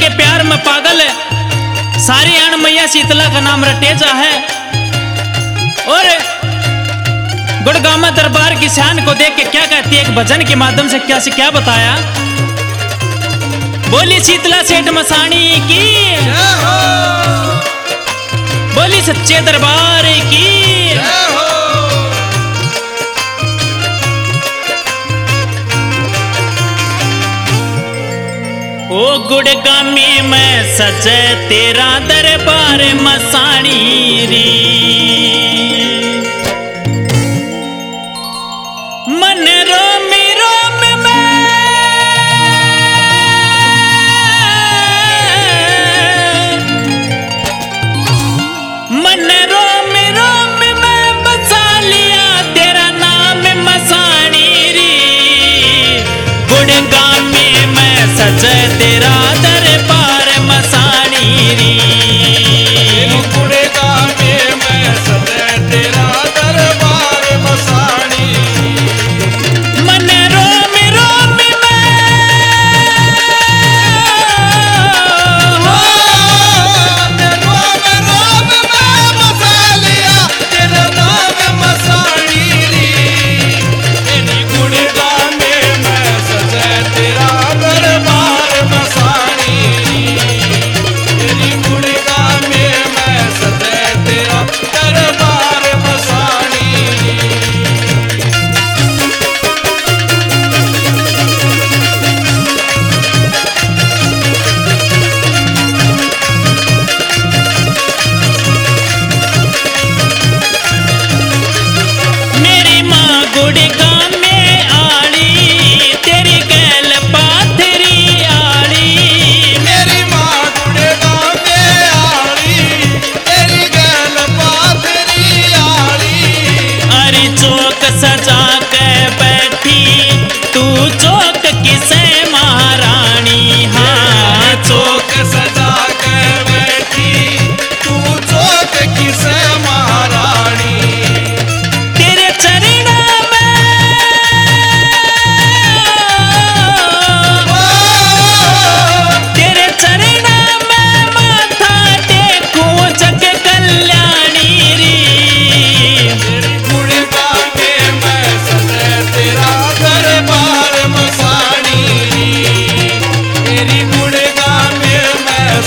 के प्यार में पागल है, सारी अण मैया शीतला का नाम रटेजा है। और गुड़गामा दरबार की शान को देख के क्या कहती है, एक भजन के माध्यम से क्या बताया। बोली शीतला सेठ मसाणी की, बोली सच्चे दरबार की। ओ गुड़गामी में सजे तेरा दरबार मसाणी री, मन रोमी रोम में मन रोमी रोम में बसा लिया तेरा नाम मसाणी री। गुड़गामी में सजे तेरा दरबार मसाणी री, गुड़गामी में सजे तेरा दरबार मसाणी। मन रोम रोम में रोम रोम में बसा लिया तेरा नाम मसाणी री। गुड़गामी में सजे तेरा दरबार मसाणी। गुड़गामी में सजे तेरा दरबार मसाणी। मेरी माँ गुड़गाम में आड़ी, तेरी गैल पाथरी आड़ी। मेरी माँ गुड़गामी आड़ी, तेरी गैल पाथरी आड़ी। अरे चौक सजा के बैठी तू चौक किसे महारानी। हाँ चौक सजा के बैठी तू चौक किसे महारानी। तेरे चरणों में तेरे चरणों में माथा टेकूं जग कल्याणी री। गुड़गामी में सजे तेरा दरबार मसाणी। तेरी गुड़गामी में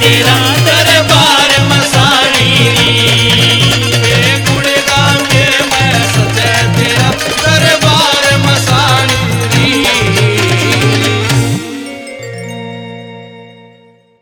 तेरा